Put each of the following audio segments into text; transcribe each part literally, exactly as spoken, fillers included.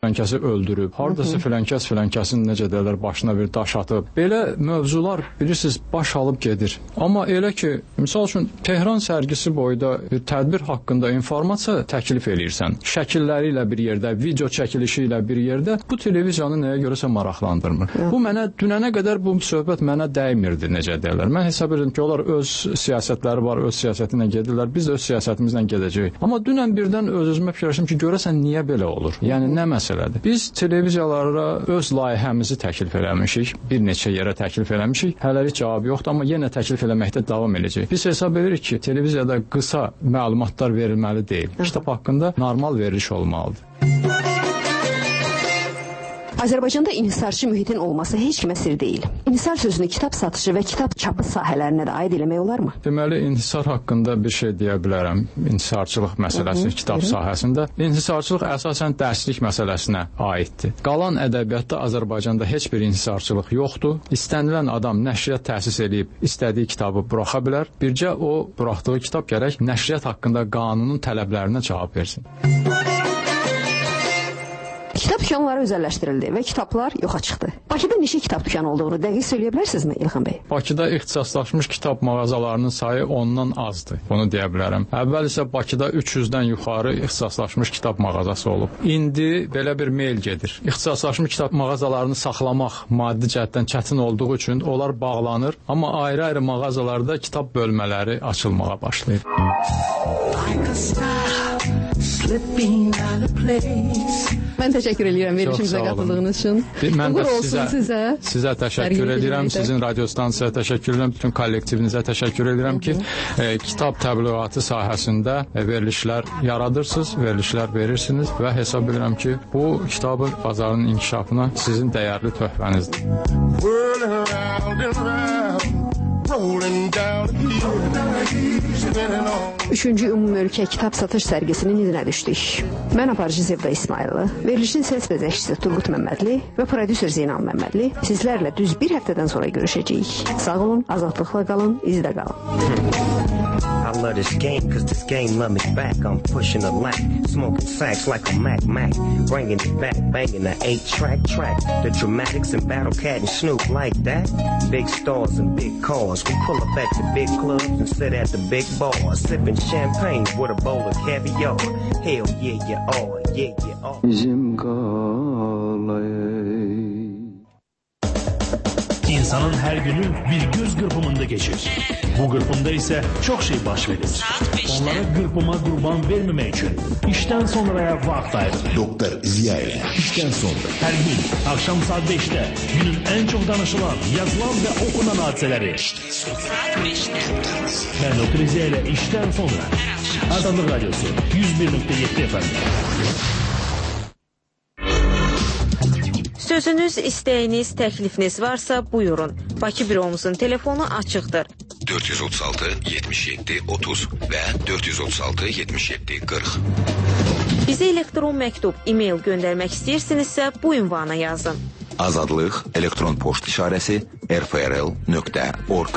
filankəsi öldürüb, hardasa filankəs filankəsin necə deyirlər, başına bir daş atıb. Belə mövzular bilirsiniz baş alıb gedir. Amma elə ki, misal üçün Tehran sərgisi boyda bir tədbir haqqında informasiya təklif eləyirsən, şəkilləri ilə bir yerdə, video çəkilişi ilə bir yerdə, bu televiziyanı nəyə görəsə maraqlandırmır. Ya. Bu mənə dünənə qədər bu söhbət mənə dəymirdi, necə deyirlər. Mən hesab edirəm ki, onlar öz siyasətləri var, öz siyasəti ilə gedirlər, biz öz siyasətimizlə gedəcəyik. Amma dünən birdən öz-özümə fikirləşdim ki, görəsən niyə belə olur? Yəni nə məsələdir? Biz televiziyalara öz layihəmizi təklif eləmişik, bir neçə yerə təklif eləmişik. Hələlik cavab yoxdur, amma yenə təklif eləməkdə davam edəcək. Biz hesab edirik ki, televiziyada qısa məlumatlar verilməli deyil. Kitab haqqında normal veriliş olmalıdır. Azərbaycanda inhisarçı mühitin olması heç kimə sir deyil. İnhisar sözünü kitab satışı və kitab çapı sahələrinə də aid eləmək olarmı? Deməli, inhisar haqqında bir şey deyə bilərəm. İnhisarçılıq məsələsi Hı -hı. kitab Hı -hı. sahəsində. İnhisarçılıq əsasən dərslik məsələsinə aiddir. Qalan ədəbiyyatda Azərbaycanda heç bir inhisarçılıq yoxdur. İstənilən adam nəşriyyat təsis edib istədiyi kitabı buraxa bilər. Bircə o buraxdığı kitab gərək nəşriyyat haqqında qanunun tələblərinə cavab versin. Kitab dükanları özəlləşdirildi və kitablar yoxa çıxdı. Bakıda neçə kitab dükanı olduğunu dəqiq söyləyə bilərsinizmi İlxan bəy? Bakıda ixtisaslaşmış kitab mağazalarının sayı ondan azdır. Bunu deyə bilərəm. Əvvəl isə Bakıda üç yüzdən yuxarı ixtisaslaşmış kitab mağazası olub. İndi belə bir meyl gedir. İxtisaslaşmış kitab mağazalarını saxlamaq maddi cəhətdən çətin olduğu üçün onlar bağlanır, amma ayrı-ayrı mağazalarda kitab bölmələri açılmağa başlayır. Mən təşəkkür edirəm verilişimizə qatıldığınız üçün. Mən də sizə, sizə, sizə təşəkkür edirəm. Sizin radio stansiyaya təşəkkür edirəm. Bütün kollektivinizə təşəkkür edirəm ki, e, kitab təbliğatı sahəsində e, verilişlər yaradırsınız, verilişlər verirsiniz və hesab edirəm ki, bu kitabın bazarının inkişafına sizin dəyərli töhfənizdir. Üçüncü ümumölkə kitab satış sərgisinin izinə düşdük. Mən aparıcı Zevda İsmayıllı, verilişin səs bəzəkçisi Turgut Məmmədli və prodüser Zeynal Məmmədli sizlərlə düz bir həftədən sonra görüşəcəyik. Sağ olun, azadlıqla qalın, izdə qalın. I love this game cause this game love me back. I'm pushing a lack, smoking sacks like a Mac Mac, bringing it back, banging the eight track track. The dramatics and Battle Cat and Snoop like that. Big stars and big cars. We pull up at the big clubs and sit at the big bars, sipping champagne with a bowl of caviar. Hell yeah, you are, yeah, you are. Bizim qalay. İnsanın her günü bir göz kırpımında geçir. Bu kırpımda ise çok şey baş verir. Onlara kırpıma kurban vermemek için işten sonraya vakit ayırın. Doktor Ziya ile işten sonra. Her gün akşam saat beşte günün en çok danışılan, yazılan ve okunan hadiseleri. Saat beşte. Ben Doktor Ziya ile işten sonra. Azadlık Radyosu yüz bir nokta yedi efendim. Sözünüz, istəyiniz, təklifiniz varsa buyurun. Bakı büromuzun telefonu açıqdır. dört yüz otuz altı yetmiş yeddi otuz və dört yüz otuz altı yetmiş yeddi qırx. Bizə elektron məktub, e-mail göndərmək istəyirsinizsə bu ünvana yazın. Azadlıq elektron poçt işarəsi r f r l nöqtə org.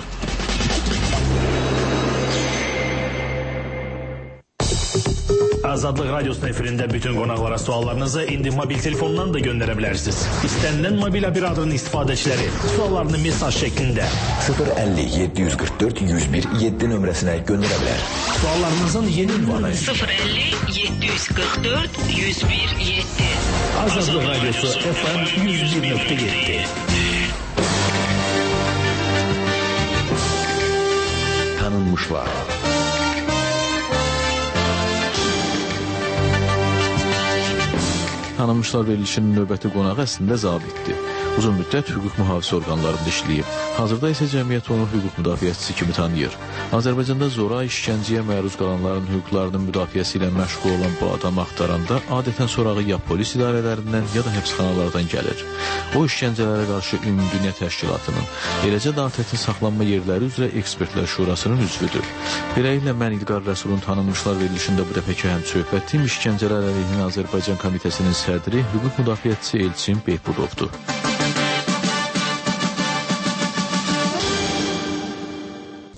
Azadlık Radyosu'nun efirinde bütün konaklara suallarınızı indi mobil telefonundan da gönderebilirsiniz. İstenilen mobil operatörün istifadəçiləri suallarını mesaj şeklinde sıfır əlli yeddi yüz qırx dörd yüz bir yeddi nömrəsinə göndərə bilər. Suallarınızın yeni ünvanı sıfır əlli yeddi yüz qırx dörd yüz bir yeddi. Azadlık Radyosu F M yüz bir nöqtə yeddi. Tanınmışlar. Tanınmışlar verilişinin növbəti qonağı əslində zabitdir. Uzun müddət hüquq mühafizə orqanlarında işləyib. Hazırda isə cəmiyyət onu hüquq müdafiəçisi kimi tanıyır. Azərbaycanda zora, işgəncəyə məruz qalanların hüquqlarının müdafiəsi ilə məşğul olan bu adamı axtaranda adətən sorağı ya polis idarələrindən, ya da həbsxanalardan gəlir. O, işgəncələrə qarşı Ümumdünya Təşkilatının, eləcə də ATƏT-in saxlanma yerləri üzrə ekspertlər şurasının üzvüdür. Beləliklə, mən İlqar Rəsulun tanınmışlar verilişində bu dəfəki həm söhbətim işgəncələr əleyhinə Azərbaycan Komitəsinin sədri, hüquq müdafiəçisi Elçin Beypudovdur.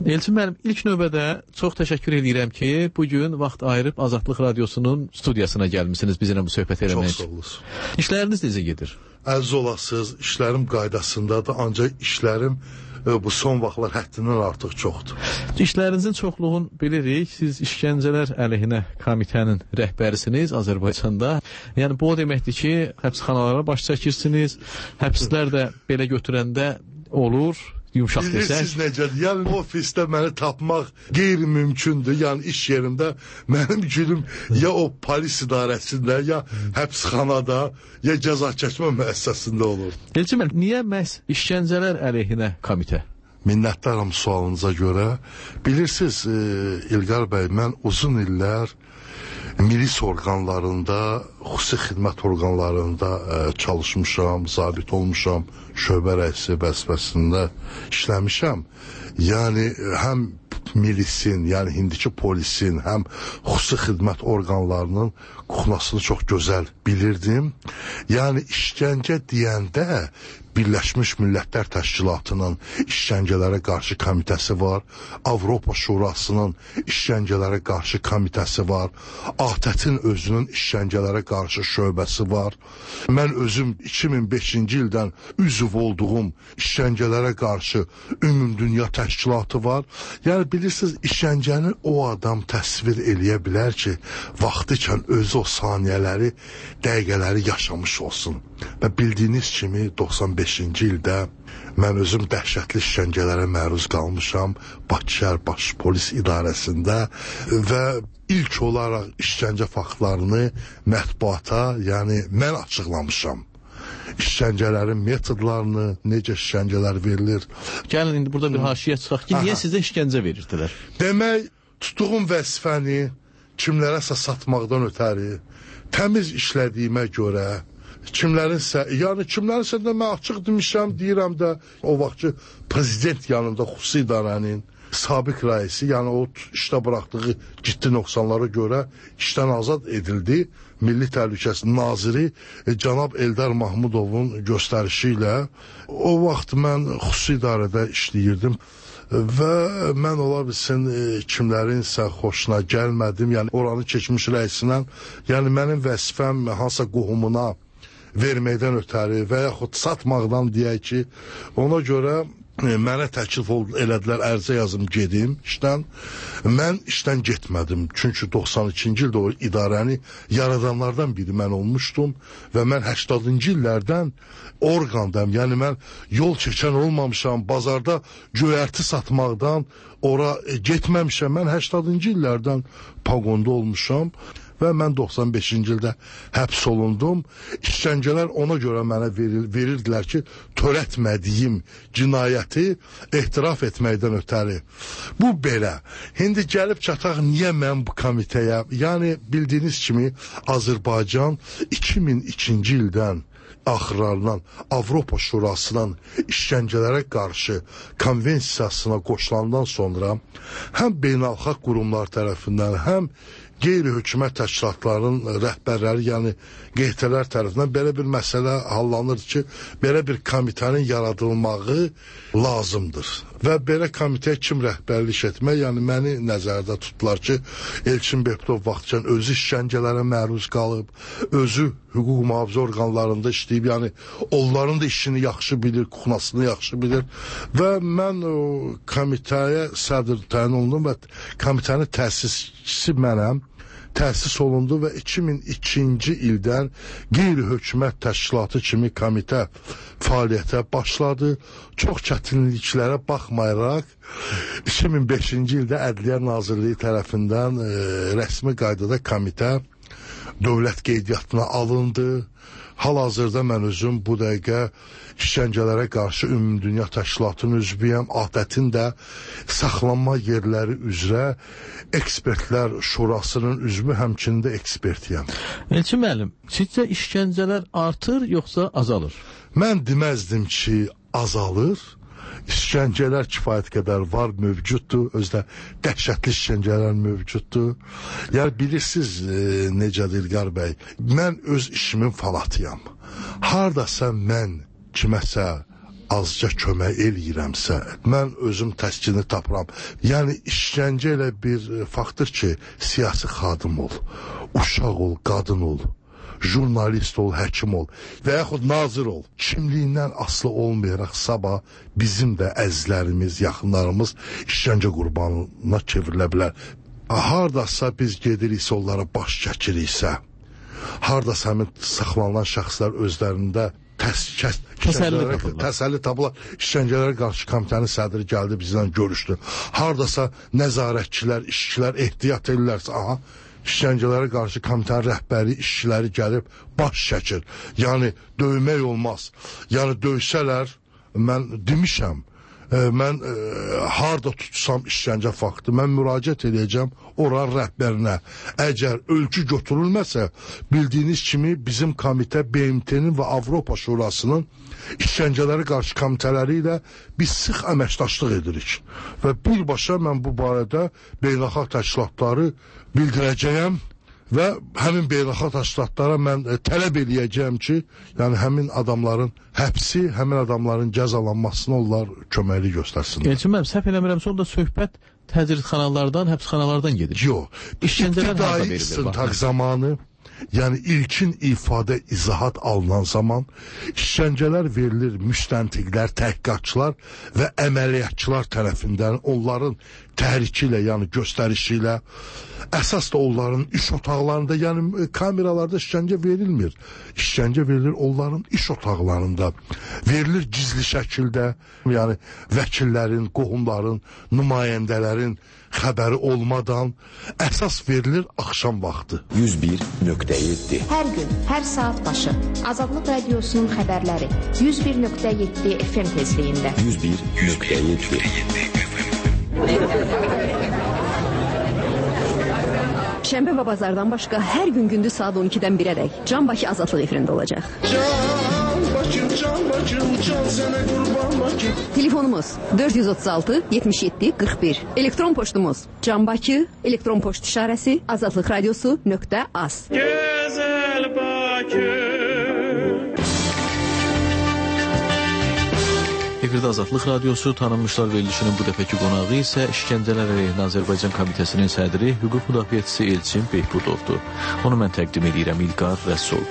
Elçin müəllim, ilk növbədə çox təşəkkür edirəm ki, bugün vaxt ayırıb Azadlıq Radiosunun studiyasına gəlmisiniz bizimlə bu söhbət eləmək. Çox sağ olasın. İşləriniz necə gedir? Əziz olasınız, işlərim qaydasındadır, ancaq işlərim bu son vaxtlar həddindən artıq çoxdur. İşlərinizin çoxluğunu bilirik. Siz işgəncələr əleyhinə komitənin rəhbərisiniz Azərbaycanda. Yəni bu o deməkdir ki, həbsxanalara baş çəkirsiniz. Həbslər də belə götürəndə olur. Yumşaq desək. Bilirsiniz necədir? Yəni ofisdə məni tapmaq qeyri-mümkündür. Yəni iş yerimdə mənim günüm ya o polis idarəsində, ya həbsxanada, ya cəza çəkmə müəssisəsində olur. Elçin müəllim, niyə məhz işgəncələr əleyhinə komitə? Minnətdaram sualınıza görə. Bilirsiniz, e, İlqar bəy, mən uzun illər milis orqanlarında, xüsusi xidmət orqanlarında e, çalışmışam, zabit olmuşam, şöbə rəisi vəzifəsində işləmişəm. Yəni həm milisin, yəni indiki polisin, həm xüsusi xidmət orqanlarının kuxnasını çox gözəl bilirdim. Yəni işgəncə deyəndə Birləşmiş Millətlər Təşkilatının işgəncələrə qarşı komitəsi var, Avropa Şurasının işgəncələrə qarşı komitəsi var, A T E T-in özünün işgəncələrə qarşı şöbəsi var. Mən özüm iki min beşinci ildən üzv olduğum işgəncələrə qarşı Ümumdünya Təşkilatı var. Yəni bilirsiniz, işgəncəni o adam təsvir eləyə bilər ki, vaxtıkən özü o saniyələri, dəqiqələri yaşamış olsun. Və bildiyiniz kimi doxsan beşinci ildə mən özüm dəhşətli işgəncələrə məruz qalmışam Bakı şəhər Baş Polis İdarəsində və ilk olaraq işgəncə faktlarını mətbuata, yəni mən açıqlamışam. İşgəncələrin metodlarını, necə işgəncələr verilir. Gəlin indi burada bir haşiyə çıxaq ki, niyə sizə işgəncə verirdilər? Demək, tutduğum vəzifəni kimlərəsə satmaqdan ötəri, təmiz işlədiyimə görə, kimlərinsə, yəni kimlərinsə də mən açıq demişəm, deyirəm də o vaxtki prezident yanında xüsusi idarənin sabiq rəisi, yəni o işdə buraxdığı ciddi nöqsanlara görə işdən azad edildi. Milli Təhlükəsizlik naziri e, cənab Eldar Mahmudovun göstərişi ilə o vaxt mən xüsusi idarədə işləyirdim. Və mən ola bilsin e, kimlərinsə xoşuna gəlmədim, yəni oranı keçmiş rəisindən, yəni mənim vəzifəm hansısa qohumuna verməkdən ötəri və yaxud satmaqdan deyək ki, ona görə e, mənə təklif elədilər, ərizə yazım gedim işdən. Mən işdən getmədim, çünki doxsan ikinci ildə o idarəni yaradanlardan biri mən olmuşdum və mən səksəninci illərdən orqandayım, yəni mən yol keçən olmamışam, bazarda göyərti satmaqdan ora e, getməmişəm, mən səksəninci illərdən pagonda olmuşam. Və mən doxsan beşinci ildə həbs olundum. İşgəncələr ona görə mənə verir, verirdilər ki, törətmədiyim cinayəti ehtiraf etməkdən ötəri. Bu belə. İndi gəlib çataq niyə mən bu komitəyə, yəni bildiyiniz kimi Azərbaycan iki min ikinci ildən axırlarından Avropa Şurasının işgəncələrə qarşı konvensiyasına qoşulandan sonra həm beynəlxalq qurumlar tərəfindən, həm qeyri-hökumət təşkilatlarının rəhbərləri, yəni Q T-lər tərəfindən belə bir məsələ hallanır ki, belə bir komitənin yaradılmağı lazımdır. Və belə komitəyə kim rəhbərlik etmək, yəni məni nəzərdə tutdular ki, Elçin Behbudov vaxtcan özü işgəncələrə məruz qalıb, özü hüquq mühafizə orqanlarında işləyib, yəni onların da işini yaxşı bilir, kuxnasını yaxşı bilir və mən o komitəyə sədr təyin olundum və komitənin təsisçisi mənəm. Təsis olundu və iki min ikinci ildən qeyri-hökumət təşkilatı kimi komitə fəaliyyətə başladı. Çox çətinliklərə baxmayaraq iki min beşinci ildə Ədliyyə Nazirliyi tərəfindən e, rəsmi qaydada komitə dövlət qeydiyyatına alındı. Hal-hazırda mən özüm bu dəqiqə işgəncələrə qarşı Ümumdünya Təşkilatının üzvüyəm, A T E T-in də saxlanma yerləri üzrə ekspertlər şurasının üzvü, həmçində ekspertiyəm. Elçin müəllim, sizcə işgəncələr artır yoxsa azalır? Mən deməzdim ki, azalır. İşgəncələr kifayət qədər var, mövcuddur. Özdə dəhşətli işgəncələr mövcuddur. Yəni bilirsiniz e, necədir İlqar bəy? Mən öz işimin fanatıyam. Hardasa mən kiməsə azca kömək eləyirəmsə, mən özüm təskini tapıram. Yəni işgəncə elə bir faktdır ki, siyasi xadim ol, uşaq ol, qadın ol, jurnalist ol, həkim ol və yaxud nazir ol. Kimliyindən asılı olmayaraq sabah bizim də əzizlərimiz, yaxınlarımız işgəncə qurbanına çevrilə bilər. Hardasa biz gediriksə, onlara baş çəkiriksə, hardasa həmin saxlanılan şəxslər özlərində təs təsəlli, təsəlli tapılar. İşgəncələrə qarşı komitənin sədri gəldi, bizlə görüşdü. Hardasa nəzarətçilər, işçilər ehtiyat edirlərsə, aha, işgəncələrə qarşı komitənin rəhbəri, işçiləri gəlib baş çəkir. Yəni döymək olmaz. Yəni döysələr, mən demişəm, e, mən e, harda tutsam işgəncə faktı, mən müraciət edəcəm oran rəhbərinə. Əgər ölçü götürülməsə, bildiyiniz kimi bizim komitə B M T-nin və Avropa Şurasının işgəncələrə qarşı komitələri ilə biz sıx əməkdaşlıq edirik. Və birbaşa mən bu barədə beynəlxalq təşkilatları bildirəcəyəm və həmin beynəlxalq təşkilatlara mən e, tələb eləyəcəyəm ki, yəni həmin adamların həbsi, həmin adamların cəzalanmasına onlar köməklik göstərsinlər. Elçin müəllim, səhv eləmirəm, sonra söhbət təcridxanalardan, həbsxanalardan gedir. Yox, İşgəncələr harda ibtidai verilir? istintaq zamanı, yəni ilkin ifadə, izahat alınan zaman işgəncələr verilir müstəntiqlər, təhqiqatçılar və əməliyyatçılar tərəfindən, onların təhriki ilə, yəni göstərişi ilə, əsas da onların iş otaqlarında, yəni kameralarda işgəncə verilmir. İşgəncə verilir onların iş otaqlarında, verilir gizli şəkildə, yəni vəkillərin, qohumların, nümayəndələrin xəbəri olmadan əsas verilir axşam vaxtı. yüz bir nöqtə yeddi. Hər gün, hər saat başı Azadlıq Radiosunun xəbərləri yüz bir nöqtə yeddi F M tezliyində. yüz bir nöqtə yeddi. Şənbə və bazardan başqa hər gün gündüz saat on ikidən birədək Can Bakı Azadlıq efirində olacaq. Can Bakım, Can Bakım, Can sənə qurban Bakım. Telefonumuz dörd yüz otuz altı yetmiş yeddi qırx bir. Elektron poçtumuz Can Bakı, elektron poçt işarəsi azadlıq radiosu nöqtə az. Gözəl Bakı. Efirdə Azadlıq Radiosu tanınmışlar verilişinin bu dəfəki qonağı isə İşgəncələr əleyhinə Azərbaycan Komitəsinin sədri, hüquq müdafiəçisi Elçin Behbudovdur. Onu mən təqdim edirəm İlqar Rəsul.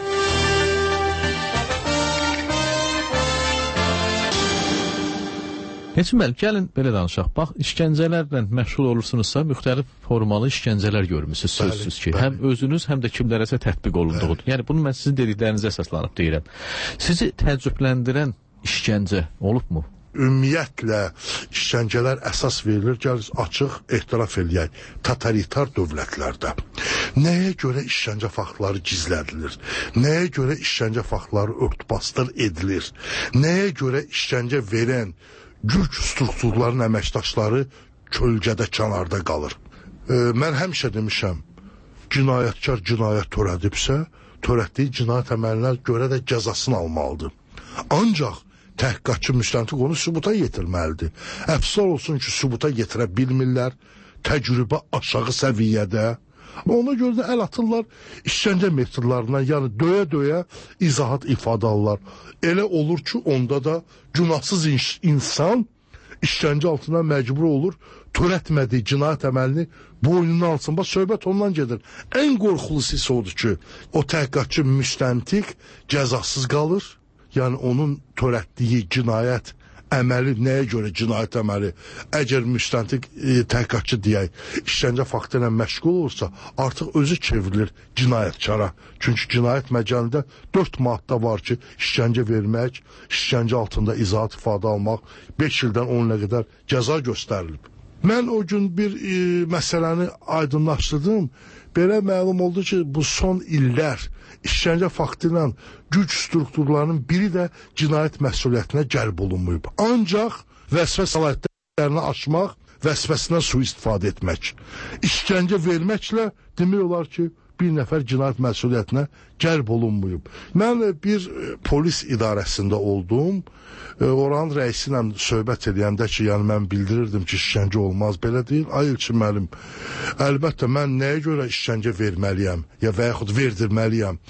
Elçin müəllim, gəlin belə danışaq. Bax, işgəncələrlə məşğul olursunuzsa, müxtəlif formalı işgəncələr görmüsünüz, sözsüz ki, həm özünüz, həm də kimlərəsə tətbiq olunduğudur. Yəni, bunu mən sizin dediklərinizə əsaslanıb deyirəm. Sizi təəccübləndirən işgəncə olubmu? Ümumiyyətlə, işgəncələr əsas verilir, gəlir açıq ehtiraf eləyək, totalitar dövlətlərdə. Nəyə görə işgəncə faktları gizlədilir? Nəyə görə işgəncə faktları örtbasdır edilir? Nəyə görə işgəncə verən güc strukturların əməkdaşları kölgədə, kənarda qalır? E, mən həmişə demişəm, cinayətkar cinayət törədibsə, törətdiyi cinayət əməlinə görə də cəzasını almalıdır. Ancaq təhqiqatçı müstəntiq onu sübuta yetirməlidir. Əfsuslar olsun ki, sübuta yetirə bilmirlər, təcrübə aşağı səviyyədə. Ona görə də əl atırlar işgəncə metodlarından, yəni döyə-döyə izahat ifadə alırlar. Elə olur ki, onda da günahsız insan işgəncə altına məcbur olur, törətmədiyi cinayət əməlini boynuna alsın. Bax, söhbət ondan gedir. Ən qorxulusu isə odur ki, o təhqiqatçı müstəntiq cəzasız qalır. Yəni, onun törətdiyi cinayət əməli, nəyə görə cinayət əməli? Əgər müstəntiq e, təhqiqatçı deyək, işgəncə faktı ilə məşğul olursa, artıq özü çevrilir cinayətkara. Çünki cinayət məcəlində dörd maddə var ki, işgəncə vermək, işgəncə altında izahat ifadə almaq, beş ildən on ilə qədər cəza göstərilib. Mən o gün bir e, məsələni aydınlaşdırdım. Belə məlum oldu ki, bu son illər işgəncə faktı ilə güc strukturlarının biri də cinayət məsuliyyətinə cəlb olunmayıb. Ancaq vəzifə səlahiyyətlərini aşmaq, vəzifəsindən sui-istifadə etmək. İşgəncə verməklə demək olar ki, bir nəfər cinayət məsuliyyətinə cəlb olunmayıb. Mən bir polis idarəsində oldum. Oranın rəisi ilə söhbət edəndə ki, yəni mən bildirirdim ki, işgəncə olmaz, belə deyil. Ay Elçin müəllim, əlbəttə mən nəyə görə işgəncə verməliyəm, ya və yaxud verdirməliyəm?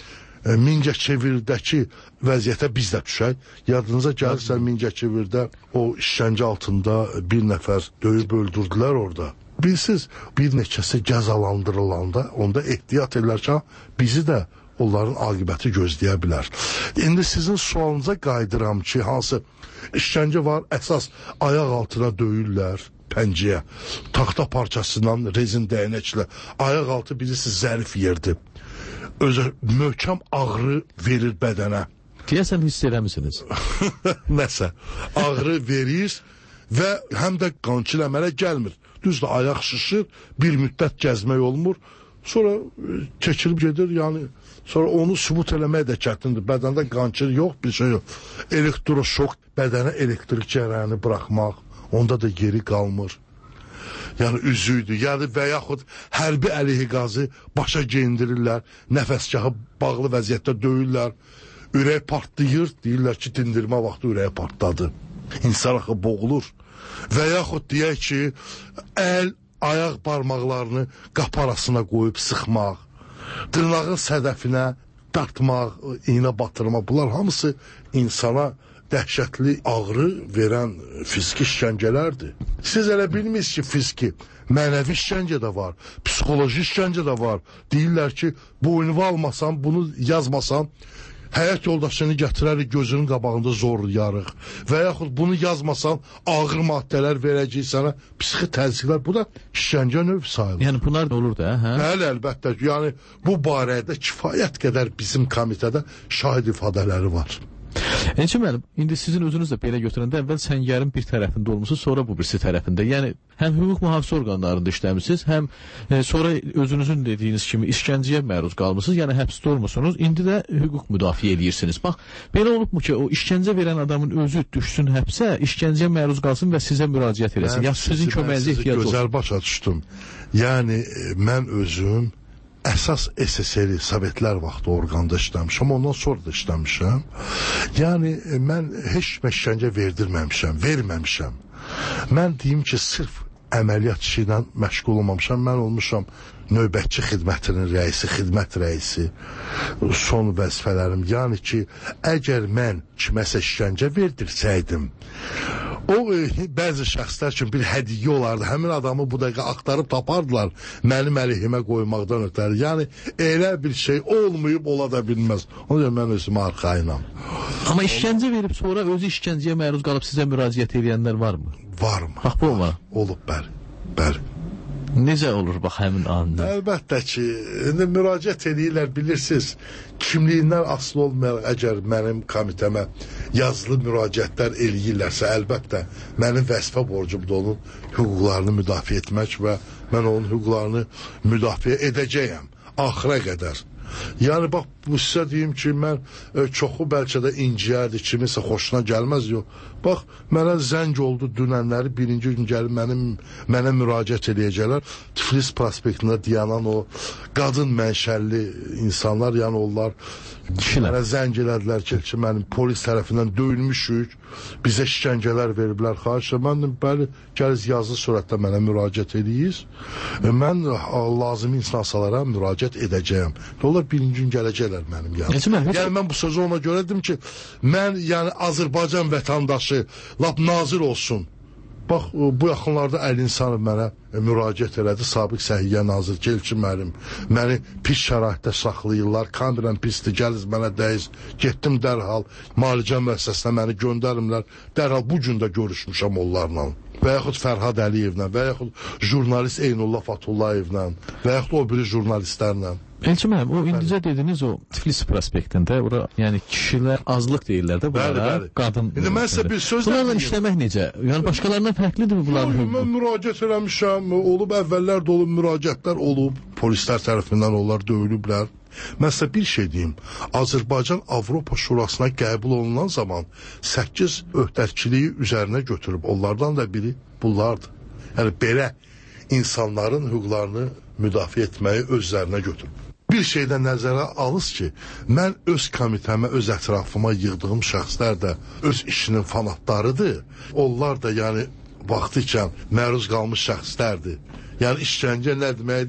e, Mingəçevirdəki vəziyyətə biz də düşək. Yadınıza gəlirsə Mingəçevirdə o işgəncə altında bir nəfər döyüb öldürdülər orada. Bilsiz, bir neçəsi cəzalandırılanda onda ehtiyat edirlər bizi də onların aqibəti gözləyə bilər. İndi sizin sualınıza qayıdıram ki, hansı işgəncə var, əsas ayaq altına döyürlər, pənciyə, taxta parçasından rezin dəyənəklə, ayaq altı bilirsiniz zərif yerdir. Özü möhkəm ağrı verir bədənə. Deyəsən hiss eləmisiniz? Nəsə, ağrı verir və həm də qançil əmələ gəlmir. Düzdür, ayaq şişir, bir müddət gəzmək olmur, sonra çəkilib gedir, yəni sonra onu sübut eləmək də çətindir. Bədəndə qançil yox, bir şey yox. Elektroşok, bədənə elektrik cərəyəni buraxmaq, onda da geri qalmır. Yəni üzüydü, yəni və yaxud hərbi əleyhi qazı başa geyindirirlər, nəfəsgahı bağlı vəziyyətdə döyürlər, ürək partlayır, deyirlər ki, dindirmə vaxtı ürək partladı. İnsan axı boğulur. Və yaxud deyək ki, əl, ayaq barmaqlarını qapı arasına qoyub sıxmaq, dırnağın sədəfinə dartmaq, iynə batırmaq, bunlar hamısı insana dəhşətli ağrı verən fiziki işgəncələrdir. Siz elə bilmirsiniz ki, fiziki, mənəvi işgəncə də var, psixoloji işgəncə də var. Deyirlər ki, boynumu almasan, bunu yazmasan, həyat yoldaşını gətirərik gözünün qabağında zorlayarıq. Və yaxud bunu yazmasan, ağır maddələr verəcək sənə, psixi təzyiqlər, bu da işgəncə növ sayılır. Yəni bunlar da olur da, hə? Bəli, əlbəttə. Yəni bu barədə kifayət qədər bizim komitədə şahid ifadələri var. Elçin müəllim, indi sizin özünüz də belə götürəndə əvvəl səngərin bir tərəfində olmusunuz, sonra bu birisi tərəfində. Yəni həm hüquq mühafizə orqanlarında işləmisiniz, həm e, sonra özünüzün dediyiniz kimi işgəncəyə məruz qalmısınız, yəni həbsdə olmusunuz, indi də hüquq müdafiə edirsiniz. Bax, belə olubmu ki, o işgəncə verən adamın özü düşsün həbsə, işgəncəyə məruz qalsın və sizə müraciət eləsin? Ya sizin köməyinizə ehtiyac olsun? Gözəl başa düşdüm. Yəni mən özüm əsas S S R-i Sovetlər vaxtı orqanda işləmişəm, ondan sonra da işləmişəm. Yəni, mən heç işgəncə verdirməmişəm, verməmişəm. Mən deyim ki, sırf əməliyyat işi ilə məşğul olmamışam, mən olmuşam növbətçi xidmətinin rəisi, xidmət rəisi, son vəzifələrim. Yəni ki, əgər mən kiməsə işgəncə verdirsəydim, o e, bəzi şəxslər üçün bir hədiyyə olardı. Həmin adamı bu dəqiqə axtarıb tapardılar mənim əleyhimə qoymaqdan ötəri. Yəni elə bir şey olmayıb ola da bilməz. Ona görə mən özümə arxayınam. Amma işgəncə verib sonra özü işgəncəyə məruz qalıb sizə müraciət edənlər varmı? Varmı? Bax bu olma. Olub, bəli. Bəli. Necə olur bax həmin anda? Əlbəttə ki, indi müraciət edirlər, bilirsiniz, kimliyindən asılı olmayaraq əgər mənim komitəmə yazılı müraciətlər eləyirlərsə, əlbəttə mənim vəzifə borcumda onun hüquqlarını müdafiə etmək və mən onun hüquqlarını müdafiə edəcəyəm axıra qədər. Yəni bax, bu sizə deyim ki, mən e, çoxu bəlkə də inciyərdi, kiminsə xoşuna gəlməz, yox. Bax, mənə zəng oldu dünənləri, birinci gün gəlib mənim, mənə müraciət edəcəklər. Tiflis prospektində dayanan o qadın mənşəlli insanlar, yəni onlar mənə zəng elədilər ki, ki, mənim polis tərəfindən döyülmüşük, bizə işgəncələr veriblər, xahiş. Mən bəli, gəliz yazılı surətdə mənə müraciət ediyiz. E, mən lazımi instansiyalara müraciət edəcəyəm. Onlar birinci gün gələcəklər mənim yanım. Yəni mən bu sözü ona görə dedim ki, mən yəni Azərbaycan vətəndaşı lap nazir olsun. Bax, bu yaxınlarda Əli İnsanov mənə müraciət elədi, sabiq səhiyyə nazir, gel ki, mənim, məni pis şəraitdə saxlayırlar, kameram pisdir, gəliz mənə dəyiz, getdim dərhal, malicə müəssəsinə məni göndərimlər, dərhal bu gün də görüşmüşəm onlarla. Və yaxud Fərhad Əliyevlə, və yaxud jurnalist Eynullah Fatullayevlə, və yaxud o biri jurnalistlərlə. Elçin müəllim, o indicə dediniz o Tiflis prospektində, ora, yəni kişilər azlıq deyirlər də bunlara, qadın. İndi mən sizə bir söz bunlarla işləmək necə? Yəni başqalarından fərqlidir mi bunların hüququ? Mən müraciət eləmişəm, olub əvvəllər də olub, müraciətlər olub, polislər tərəfindən onlar döyülüblər. Mən sizə bir şey deyim, Azərbaycan Avropa Şurasına qəbul olunan zaman səkkiz öhdəlikliyi üzərinə götürüb, onlardan da biri bunlardır. Yəni belə insanların hüquqlarını müdafiə etməyi özlərinə götürüb. Bir şeydən nəzərə alınız ki, mən öz komitəmə, öz ətrafıma yığdığım şəxslər də öz işinin fanatlarıdır. Onlar da yəni vaxtı ikən məruz qalmış şəxslərdir. Yəni işgəncə nə deməkdir?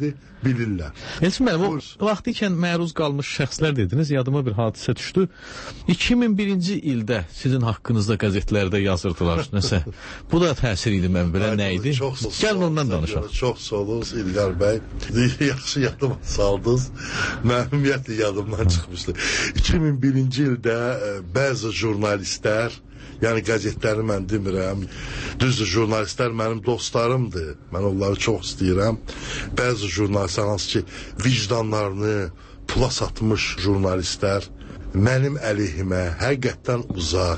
bilirlər. Elçin müəllim, o vaxtı ikən məruz qalmış şəxslər dediniz, yadıma bir hadisə düşdü. iki min birinci ildə sizin haqqınızda qəzetlərdə yazırdılar nəsə. Bu da təsir idi mən belə, nə idi? Gəlin ondan danışaq. Çox sağ olun İlqar bəy. Yaxşı yadıma saldınız. Mənim ümumiyyətlə yadımdan çıxmışdı. iki min birinci ildə bəzi jurnalistlər, yəni qəzetləri mən demirəm, düzdür, jurnalistlər mənim dostlarımdır, mən onları çox istəyirəm. Bəzi jurnalistlər, hansı ki vicdanlarını pula satmış jurnalistlər mənim əleyhimə həqiqətdən uzaq,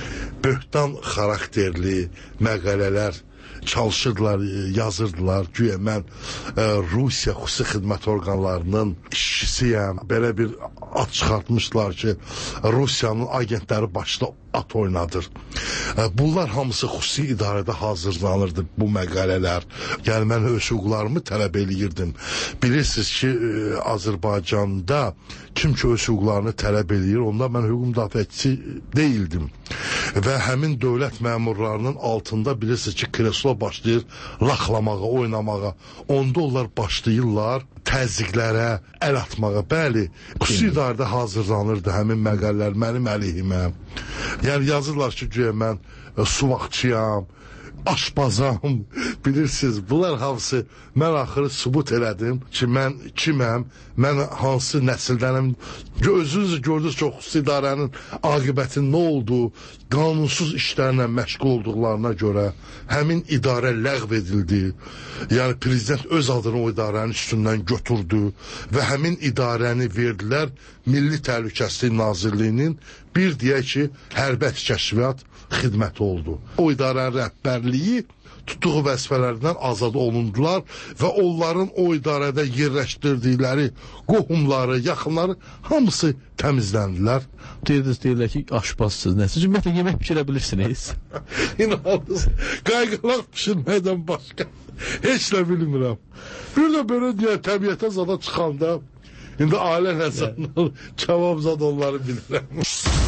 böhtan xarakterli məqalələr çalışırdılar, yazırdılar. Güya mən e, Rusiya xüsusi xidmət orqanlarının işçisiyəm. Belə bir ad çıxartmışlar ki, Rusiyanın agentləri başda at oynadır. E, bunlar hamısı xüsusi idarədə hazırlanırdı bu məqalələr. Yəni mən öz hüquqlarımı tələb eləyirdim. Bilirsiniz ki, e, Azərbaycanda kim ki öz hüquqlarını tələb eləyir, onda mən hüquq müdafiəçisi deyildim. Və həmin dövlət məmurlarının altında bilirsiniz ki, kreslo başlayır laxlamağa, oynamağa. Onda onlar başlayırlar təzyiqlərə, əl atmağa. Bəli, xüsusi idarədə hazırlanırdı həmin məqalələr mənim əleyhimə. Yəni yazırlar ki, güya mən e, suvaqçıyam, aşpazam, bilirsiniz, bunlar hamısı mən axırı sübut elədim ki, mən kiməm, mən hansı nəsildənəm. Özünüz gördünüz ki, xüsusi idarənin aqibətinin nə olduğu, qanunsuz işlərlə məşğul olduqlarına görə həmin idarə ləğv edildi. Yəni prezident öz adını o idarənin üstündən götürdü və həmin idarəni verdilər Milli Təhlükəsizlik Nazirliyinin bir deyək ki, hərbi kəşfiyyat xidməti oldu. O idarənin rəhbərliyi tutduğu vəzifələrindən azad olundular və onların o idarədə yerləşdirdikləri qohumları, yaxınları hamısı təmizləndilər. Deyirdiniz, deyirlər ki, aşpazsınız, nəsə? Ümumiyyətlə, yemək pişirə bilirsiniz. İnanınız, qayğılaq pişirməkdən başqa heç nə bilmirəm. Bir də belə deyək, təbiətə zada çıxanda, indi ailə nəzərdən cavab zad onları bilirəm.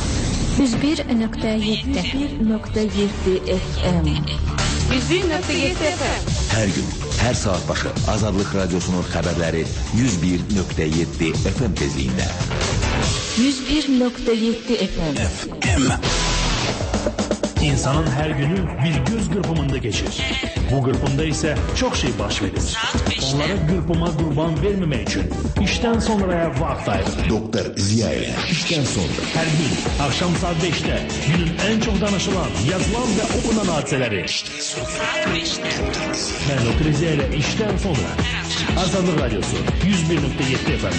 yüz bir nöqtə yeddi F M yüz bir nöqtə yeddi F M Hər gün, hər saat başı Azadlıq Radiosunun xəbərləri yüz bir nöqtə yeddi F M tezliyində. yüz bir nöqtə yeddi F M İnsanın her günü bir göz qırpımında geçir. Bu qırpımda ise çok şey baş verir. Onlara qırpıma qurban vermemek için işten sonraya vaxt ayırır. Doktor Ziya ile işten sonra. Her gün akşam saat beşte günün en çok danışılan, yazılan ve okunan hadiseleri. Ben Doktor Ziya ile işten sonra. Azadlıq Radyosu yüz bir nöqtə yeddi F M.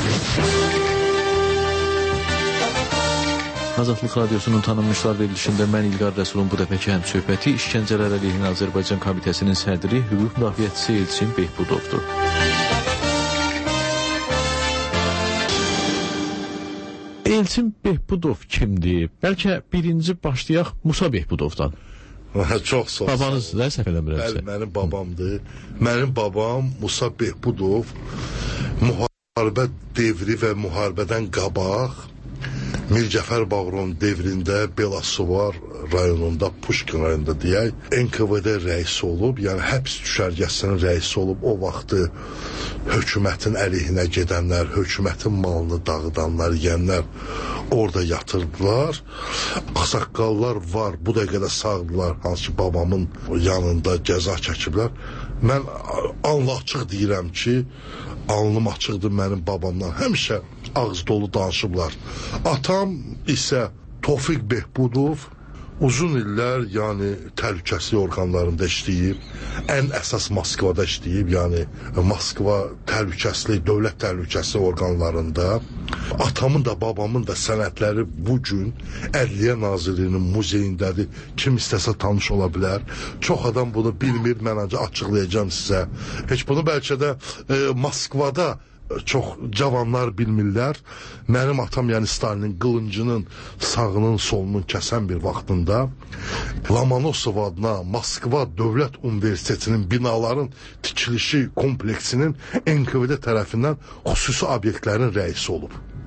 Azadlıq Radyosunun tanınmışlar verilişində mən İlqar Rəsulun bu dəfəki həm söhbəti işgəncələr əleyhinə Azərbaycan Komitəsinin sədri, hüquq müdafiəçisi Elçin Behbudovdur. Elçin Behbudov kimdir? Bəlkə birinci başlayaq Musa Behbudovdan. Çox sağ olun. Babanız da səhv eləmirəmsə. Bəli, mənim babamdır. Mənim babam Musa Behbudov müharibə devri və müharibədən qabaq Mircəfər Bağron devrində Belasuvar rayonunda, Puşkin rayonunda deyək, N K V D rəisi olub, yəni həbs düşərgəsinin rəisi olub. O vaxtı hökumətin əleyhinə gedənlər, hökumətin malını dağıdanlar, yiyənlər orada yatırdılar. Ağsaqqallar var, bu dəqiqədə sağdılar, hansı ki babamın yanında cəza çəkiblər. Mən anla açıq deyirəm ki, alnım açıqdır mənim babamdan. Həmişə ağız dolu danışıblar. Atam isə Tofiq Behbudov uzun illər, yəni təhlükəsizlik orqanlarında işləyib, ən əsas Moskvada işləyib, yəni Moskva təhlükəsizlik, dövlət təhlükəsizlik orqanlarında. Atamın da, babamın da sənədləri bugün Ədliyyə Nazirliyinin muzeyindədir. Kim istəsə tanış ola bilər. Çox adam bunu bilmir, mən ancaq açıqlayacağım sizə. Heç bunu bəlkə də e, Moskvada çox cavanlar bilmirlər. Mənim atam, yəni Stalinin qılıncının sağının solunun kəsən bir vaxtında Lomonosov adına Moskva Dövlət Universitetinin binaların tikilişi kompleksinin N K V D tərəfindən xüsusi obyektlərin rəisi olub.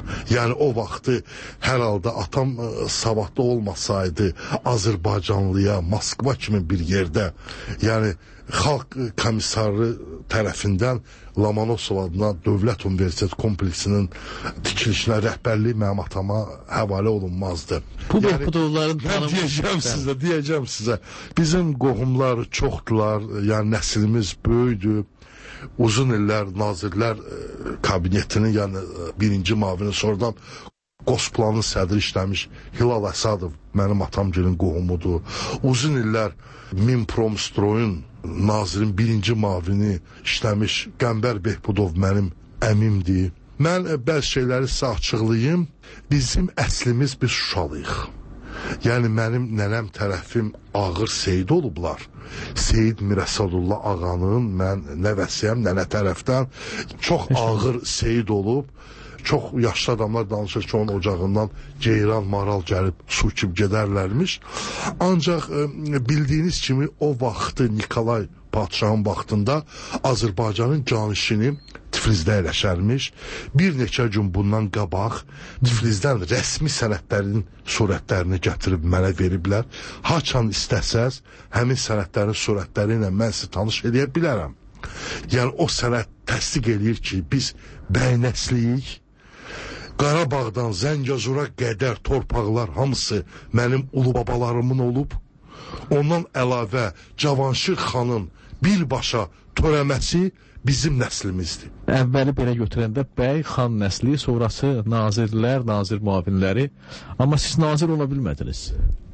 Yəni o vaxtı hər halda atam ə, savadlı olmasaydı Azərbaycanlıya Moskva kimi bir yerdə, yəni xalq komissarı tərəfindən Lomonosov adına Dövlət Universitet kompleksinin tikilişinə rəhbərlik mənim atama həvalə olunmazdı. Bu yəni, Behbudovların mən deyəcəm sizə, deyəcəm sizə. Bizim qohumlar çoxdular, yəni nəslimiz böyüdü. Uzun illər Nazirlər Kabinetinin, yəni birinci mavini, sonradan Qosplanın sədri işləmiş Hilal Əsadov mənim atamgilin qohumudur. Uzun illər Minpromstroyun nazirin birinci mavini işləmiş Qəmbər Behbudov mənim əmimdir. Mən bəzi şeyləri sizə açıqlayım. Bizim əslimiz biz Şuşalıyıq. Yəni mənim nənəm tərəfim Ağır Seyid olublar. Seyid Mirəsadullah ağanın mən nəvəsiyəm, nənə tərəfdən çox ağır Seyid olub. Çox yaşlı adamlar danışır ki, onun ocağından ceyran, maral gəlib su içib gedərlərmiş. Ancaq e, bildiyiniz kimi o vaxtı Nikolay Padşahın vaxtında Azərbaycanın canişini Tiflisdə eləşərmiş. Bir neçə gün bundan qabaq Tiflisdən rəsmi sənədlərin surətlərini gətirib mənə veriblər. Haçan istəsəz, həmin sənədlərin surətləri ilə mən sizi tanış edə bilərəm. Yəni o sənəd təsdiq eləyir ki, biz bəynəsliyik. Qarabağdan Zəngəzura qədər torpaqlar hamısı mənim ulu babalarımın olub. Ondan əlavə Cavanşir xanın birbaşa törəməsi bizim nəslimizdir. Əvvəli belə götürəndə bəy, xan nəsli, sonrası nazirlər, nazir müavinləri. Amma siz nazir ola bilmədiniz.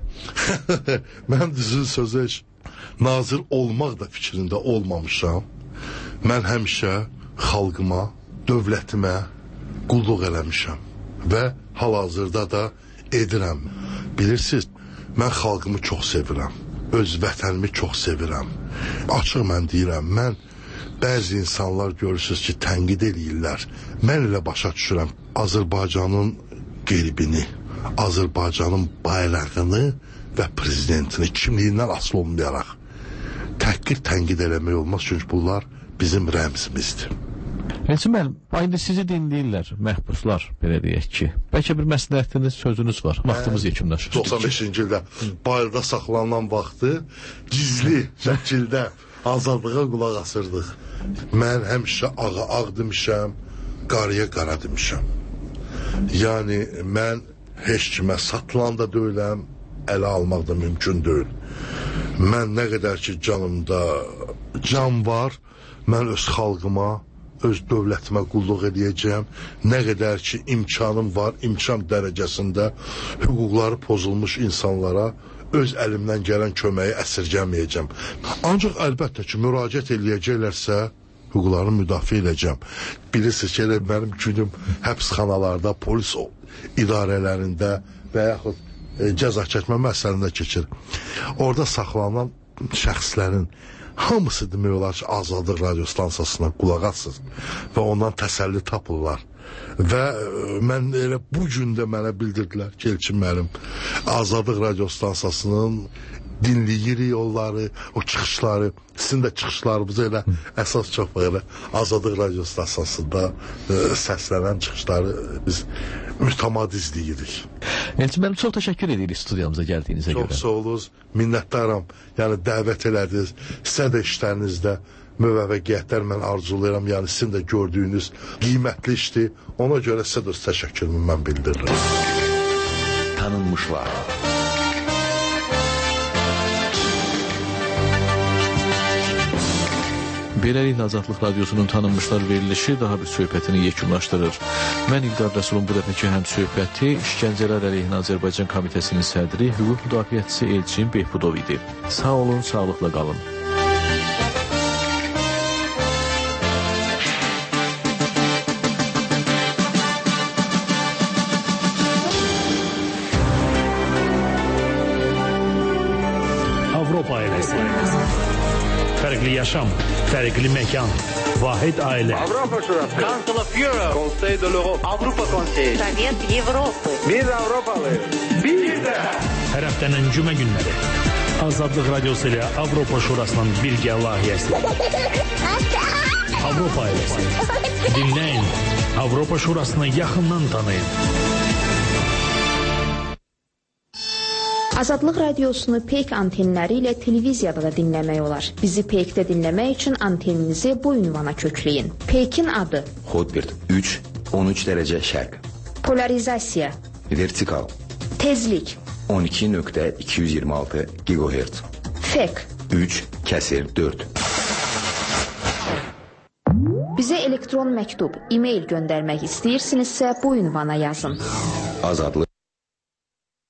Mən düzün sözü heç nazir olmaq da fikrində olmamışam. Mən həmişə xalqıma, dövlətimə qulluq eləmişəm və hal-hazırda da edirəm. Bilirsiniz, mən xalqımı çox sevirəm, öz vətənimi çox sevirəm. Açıq mən deyirəm, mən bəzi insanlar görürsünüz ki, tənqid eləyirlər. Mən elə başa düşürəm Azərbaycanın qeybini, Azərbaycanın bayrağını və prezidentini kimliyindən asılı olmayaraq təhqir, tənqid eləmək olmaz, çünki bunlar bizim rəmzimizdir. Elçin müəllim, indi sizi dinləyirlər məhbuslar, belə deyək ki. Bəlkə bir məsləhətiniz, sözünüz var, vaxtımız yekunlaşır. doxsan beşinci ildə bayırda saxlanılan vaxtı gizli şəkildə azadlığa qulaq asırdıq. Mən həmişə ağa ağ demişəm, qarıya qara demişəm. Yəni mən heç kimə satılan da deyiləm, ələ almaq da mümkün deyil. Mən nə qədər ki canımda can var, mən öz xalqıma, öz dövlətimə qulluq edəcəyəm. Nə qədər ki imkanım var, imkan dərəcəsində hüquqları pozulmuş insanlara öz əlimdən gələn köməyi əsirgəməyəcəm. Ancaq əlbəttə ki, müraciət eləyəcəklərsə hüquqlarını müdafiə edəcəm. Bilirsiniz ki, elə mənim günüm həbsxanalarda, polis idarələrində və yaxud e, cəza çəkmə məsələsində keçir. Orada saxlanan şəxslərin hamısı demək olar ki, Azadlıq radiostansiyasına qulaq asır və ondan təsəlli tapırlar. Və e, mən elə bu gün də mənə bildirdilər ki, Elçin müəllim, Azadlıq radiostansiyasının dinləyirik onları, o çıxışları, sizin də çıxışlarımızı elə əsas çox belə Azadlıq radiostansiyasında e, səslənən çıxışları biz mütəmadi izləyirik. Elçin müəllim, çox təşəkkür edirik studiyamıza gəldiyinizə çox görə. Çox sağ olunuz, minnətdaram. Yəni dəvət elədiniz, sizə də işlərinizdə müvəffəqiyyətlər mən arzulayıram. Yəni sizin də gördüyünüz qiymətli işdir. Ona görə sizə də öz təşəkkürümü mən bildirirəm. Tanınmışlar. Beləliklə Azadlıq Radiosunun tanınmışlar verilişi daha bir söhbətini yekunlaşdırır. Mən İlqar Rəsulun bu dəfəki həm söhbəti İşgəncələr əleyhinə Azərbaycan Komitəsinin sədri, hüquq müdafiəçisi Elçin Behbudov idi. Sağ olun, sağlıqla qalın. Avropa ailəsi. Fərqli yaşam, fərqli məkan, vahid ailə. Avropa Şurası. Council of Europe. Conseil de l'Europe. Avropa Konseyi. Sovet Avropa. Biz Avropalıyıq. Biz də. Hər həftənin cümə günləri. Azadlıq Radiosu ilə Avropa Şurasının birgə layihəsi. Avropa ailəsi. Dinləyin, Avropa Şurasını yaxından tanıyın. Azadlıq radiosunu Peyk antenləri ilə televiziyada da dinləmək olar. Bizi Peykdə dinləmək üçün anteninizi bu ünvana kökləyin. Peykin adı: Hotbird üç on üç dərəcə şərq. Polarizasiya: Vertikal. Tezlik: on iki nöqtə iki yüz iyirmi altı gigahertz. Fek: üç kəsir dörd. Bizə elektron məktub, e-mail göndərmək istəyirsinizsə bu ünvana yazın. Azadlıq